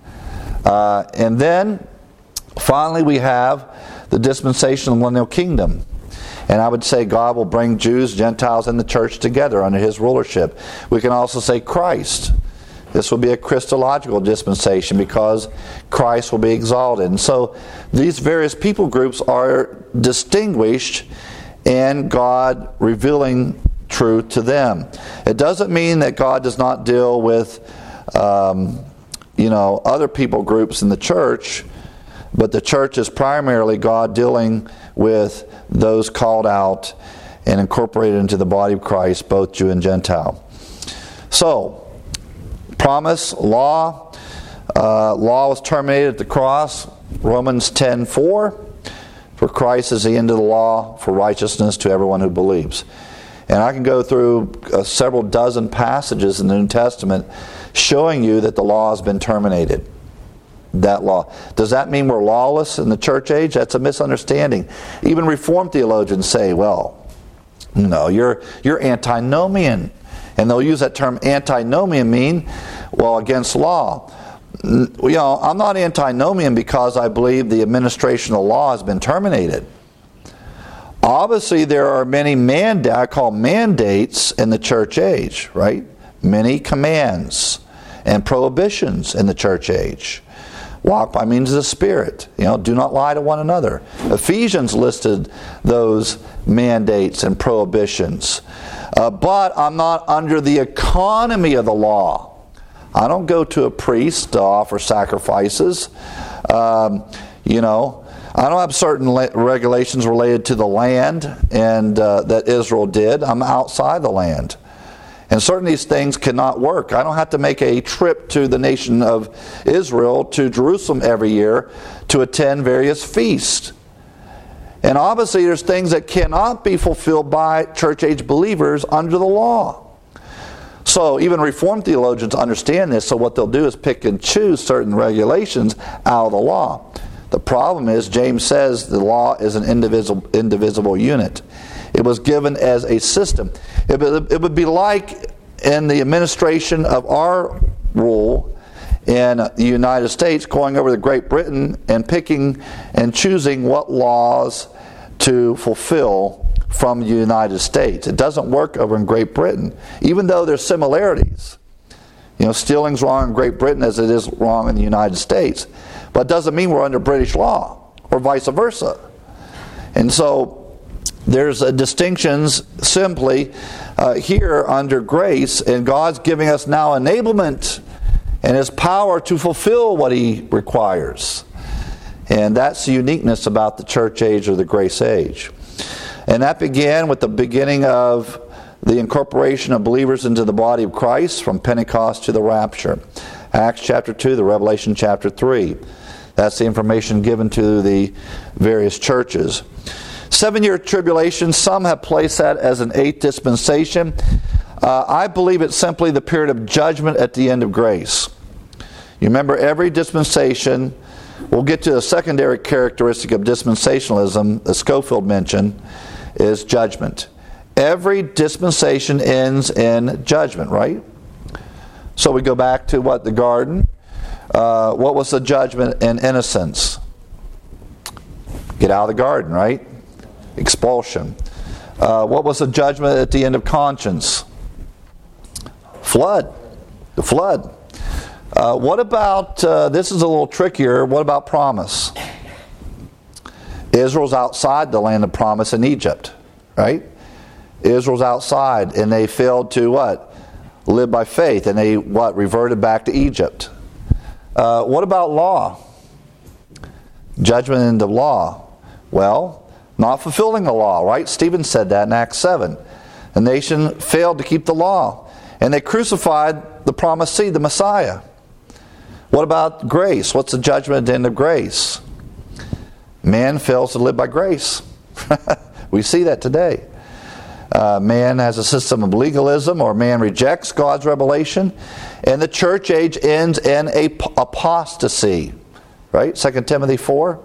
S1: Uh, and then, finally, we have the dispensation of the millennial kingdom. And I would say God will bring Jews, Gentiles, and the church together under His rulership. We can also say Christ. This will be a Christological dispensation because Christ will be exalted. And so these various people groups are distinguished and God revealing truth to them. It doesn't mean that God does not deal with um, you know, other people groups in the church, but the church is primarily God dealing with those called out and incorporated into the body of Christ, both Jew and Gentile. So, promise, law. Uh, law was terminated at the cross. Romans ten four. For Christ is the end of the law for righteousness to everyone who believes. And I can go through uh, several dozen passages in the New Testament showing you that the law has been terminated. That law. Does that mean we're lawless in the church age? That's a misunderstanding. Even Reformed theologians say, well, you know, you're, you're antinomian. And they'll use that term antinomian mean, well, against law. You know, I'm not antinomian because I believe the administration of law has been terminated. Obviously, there are many mandates, I call mandates in the church age, right? Many commands and prohibitions in the church age. Walk by means of the Spirit. You know, do not lie to one another. Ephesians listed those mandates and prohibitions. Uh, but I'm not under the economy of the law. I don't go to a priest to offer sacrifices. Um, you know, I don't have certain la- regulations related to the land and uh, that Israel did. I'm outside the land. And certain these things cannot work. I don't have to make a trip to the nation of Israel, to Jerusalem every year, to attend various feasts. And obviously there's things that cannot be fulfilled by church age believers under the law. So even Reformed theologians understand this, so what they'll do is pick and choose certain regulations out of the law. The problem is, James says the law is an indivisible, indivisible unit. It was given as a system. It would, it would be like in the administration of our rule in the United States, going over to Great Britain and picking and choosing what laws to fulfill from the United States. It doesn't work over in Great Britain, even though there's similarities. You know, stealing's wrong in Great Britain as it is wrong in the United States. But it doesn't mean we're under British law, or vice versa. And so there's a distinctions simply uh, here under grace, and God's giving us now enablement and His power to fulfill what He requires. And that's the uniqueness about the church age or the grace age. And that began with the beginning of the incorporation of believers into the body of Christ from Pentecost to the rapture. Acts chapter two, the Revelation chapter three. That's the information given to the various churches. Seven-year tribulation, some have placed that as an eighth dispensation. Uh, I believe it's simply the period of judgment at the end of grace. You remember, every dispensation, we'll get to the secondary characteristic of dispensationalism that Scofield mentioned, is judgment. Every dispensation ends in judgment, right? So we go back to what? The garden. Uh, what was the judgment in innocence? Get out of the garden, right? Expulsion. Uh, what was the judgment at the end of conscience? Flood. The flood. Uh, what about, uh, this is a little trickier, what about promise? Israel's outside the land of promise in Egypt, right? Israel's outside, and they failed to what? Live by faith, and they what? Reverted back to Egypt. Uh, what about law? Judgment into law. Well, not fulfilling the law, right? Stephen said that in Acts seven. The nation failed to keep the law, and they crucified the promised seed, the Messiah. What about grace? What's the judgment at the end of grace? Man fails to live by grace. We see that today. Uh, man has a system of legalism, or man rejects God's revelation, and the church age ends in a apostasy. Right? Second Timothy four.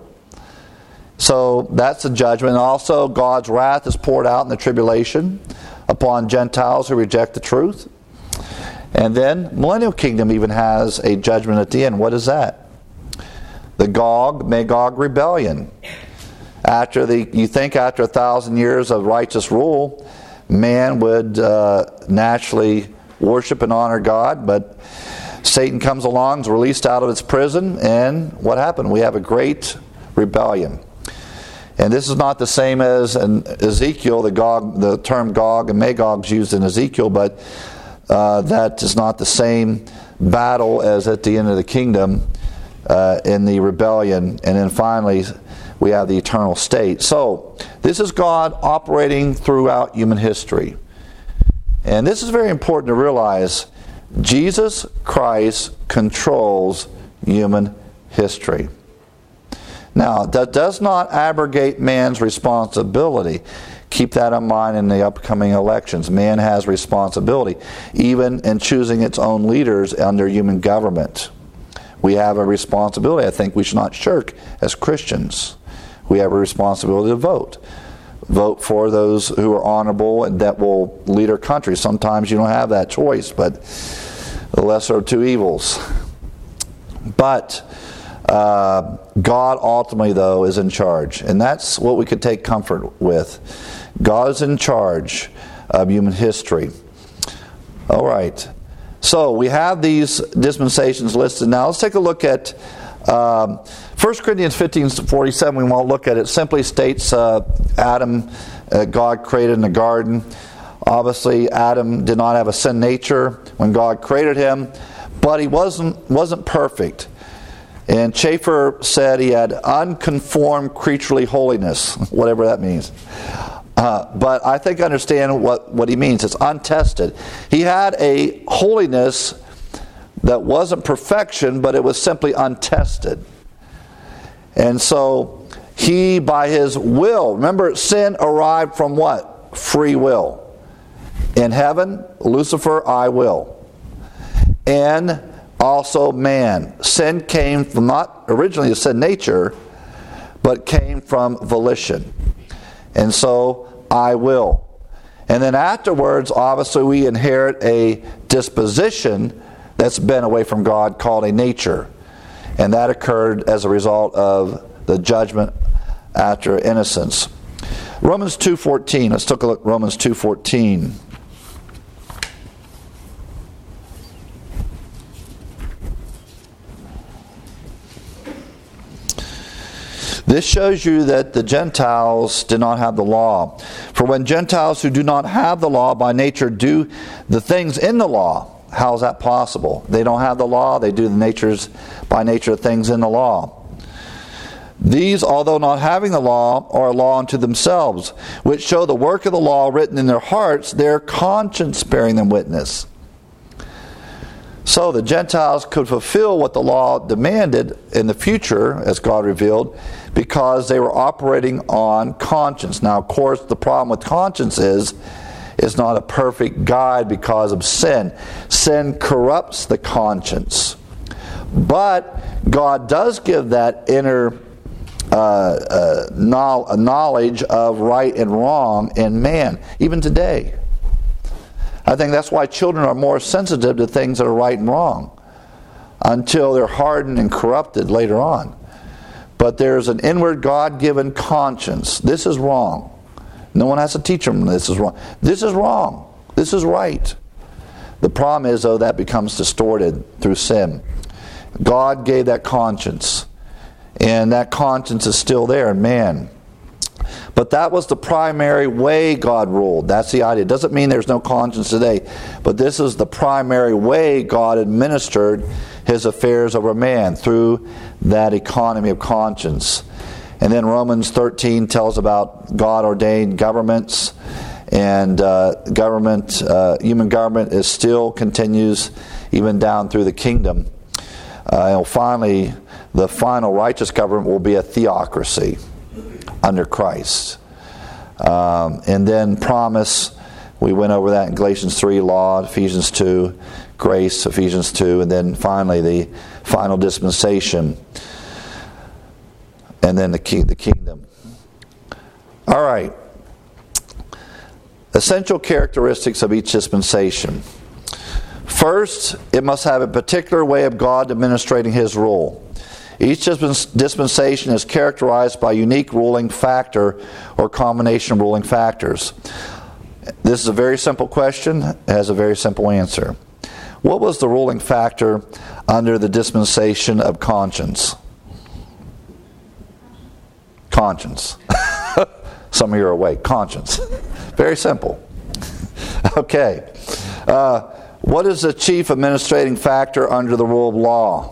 S1: So that's the judgment. Also, God's wrath is poured out in the tribulation upon Gentiles who reject the truth. And then millennial kingdom even has a judgment at the end. What is that? The Gog Magog rebellion. After the, you think after a thousand years of righteous rule, man would uh, naturally worship and honor God, but Satan comes along, is released out of its prison, and what happened? We have a great rebellion. And this is not the same as in Ezekiel, the Gog, the term Gog and Magog is used in Ezekiel, but uh, that is not the same battle as at the end of the kingdom uh, in the rebellion. And then finally, we have the eternal state. So, this is God operating throughout human history. And this is very important to realize. Jesus Christ controls human history. Now, that does not abrogate man's responsibility. Keep that in mind in the upcoming elections. Man has responsibility, even in choosing its own leaders under human government. We have a responsibility. I think we should not shirk as Christians. We have a responsibility to vote. Vote for those who are honorable and that will lead our country. Sometimes you don't have that choice, but the lesser of two evils. But uh, God ultimately, though, is in charge. And that's what we could take comfort with. God is in charge of human history. All right. So we have these dispensations listed. Now let's take a look at um, First Corinthians fifteen forty-seven. We won't look at it. It simply states uh, Adam, uh, God created in the garden. Obviously, Adam did not have a sin nature when God created him, but he wasn't wasn't perfect. And Schaeffer said he had unconformed creaturely holiness, whatever that means. Uh, but I think I understand what, what he means. It's untested. He had a holiness that wasn't perfection, but it was simply untested. And so he, by his will, remember, sin arrived from what? Free will. In heaven, Lucifer, I will. And also man. Sin came from not originally a sin nature, but came from volition. And so, I will. And then afterwards, obviously, we inherit a disposition that's been away from God called a nature. And that occurred as a result of the judgment after innocence. Romans two fourteen. Let's take a look at Romans two fourteen. This shows you that the Gentiles did not have the law. For when Gentiles who do not have the law by nature do the things in the law, how is that possible? They don't have the law, they do the natures by nature things in the law. These, although not having the law, are a law unto themselves, which show the work of the law written in their hearts, their conscience bearing them witness. So the Gentiles could fulfill what the law demanded in the future, as God revealed, because they were operating on conscience. Now, of course, the problem with conscience is it's not a perfect guide because of sin. Sin corrupts the conscience. But God does give that inner uh, uh, knowledge of right and wrong in man, even today. I think that's why children are more sensitive to things that are right and wrong until they're hardened and corrupted later on. But there's an inward God-given conscience. This is wrong. No one has to teach them this is wrong. This is wrong. This is right. The problem is, though, that becomes distorted through sin. God gave that conscience. And that conscience is still there in man. But that was the primary way God ruled. That's the idea. It doesn't mean there's no conscience today. But this is the primary way God administered His affairs over man, through that economy of conscience. And then Romans thirteen tells about God-ordained governments. And uh, government, uh, human government is still continues even down through the kingdom. Uh, and finally, the final righteous government will be a theocracy under Christ. Um, and then promise, we went over that in Galatians three, law, Ephesians two, grace, Ephesians two, and then finally the final dispensation, and then the king, the kingdom. All right. Essential characteristics of each dispensation. First, it must have a particular way of God administrating His rule. Each dispensation is characterized by a unique ruling factor or combination of ruling factors. This is a very simple question. It has a very simple answer. What was the ruling factor under the dispensation of conscience? Conscience. Some of you are awake. Conscience. Very simple. Okay. Uh, what is the chief administrating factor under the rule of law?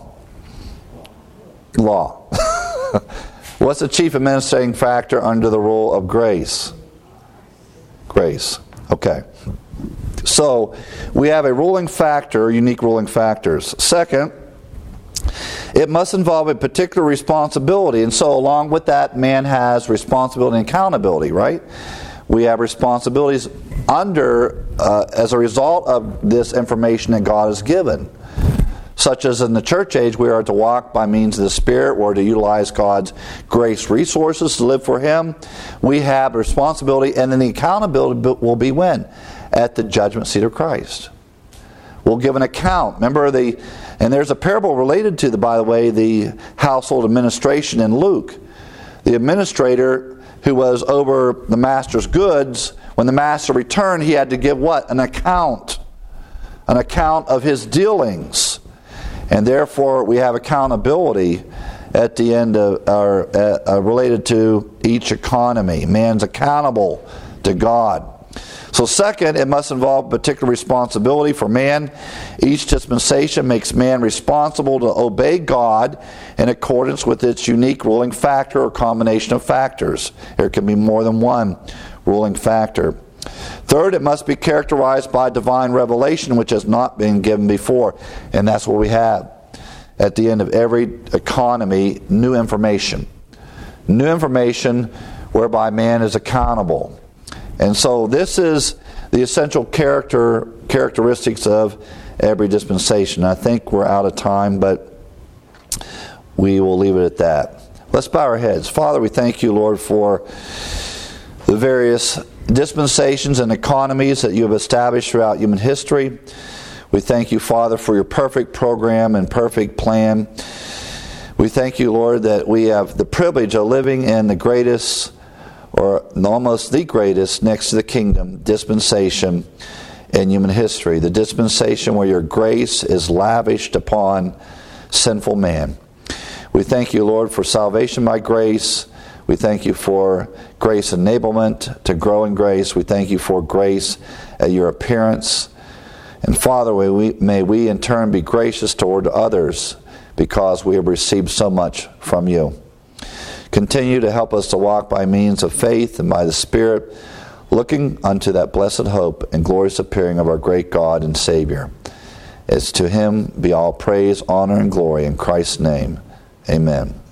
S1: Law. What's the chief administrating factor under the rule of grace? Grace. Okay. So, we have a ruling factor, unique ruling factors. Second, it must involve a particular responsibility. And so, along with that, man has responsibility and accountability, right? We have responsibilities under, uh, as a result of this information that God has given. Such as in the church age, we are to walk by means of the Spirit, or to utilize God's grace resources to live for Him. We have a responsibility, and then the accountability will be when? At the judgment seat of Christ. We'll give an account. Remember, the, and there's a parable related to, the, by the way, the household administration in Luke. The administrator who was over the master's goods, when the master returned, he had to give what? An account. An account of his dealings. And therefore, we have accountability at the end of, or uh, related to each economy. Man's accountable to God. So second, it must involve particular responsibility for man. Each dispensation makes man responsible to obey God in accordance with its unique ruling factor or combination of factors. There can be more than one ruling factor. Third, it must be characterized by divine revelation, which has not been given before. And that's what we have. At the end of every economy, new information. New information whereby man is accountable. And so this is the essential character characteristics of every dispensation. I think we're out of time, but we will leave it at that. Let's bow our heads. Father, we thank you, Lord, for the various dispensations and economies that you have established throughout human history. We thank you, Father, for your perfect program and perfect plan. We thank you, Lord, that we have the privilege of living in the greatest, or almost the greatest, next to the kingdom, dispensation in human history. The dispensation where your grace is lavished upon sinful man. We thank you, Lord, for salvation by grace. We thank you for grace enablement to grow in grace. We thank you for grace at your appearance. And Father, may we, may we in turn be gracious toward others because we have received so much from you. Continue to help us to walk by means of faith and by the Spirit, looking unto that blessed hope and glorious appearing of our great God and Savior. As to him be all praise, honor, and glory in Christ's name. Amen.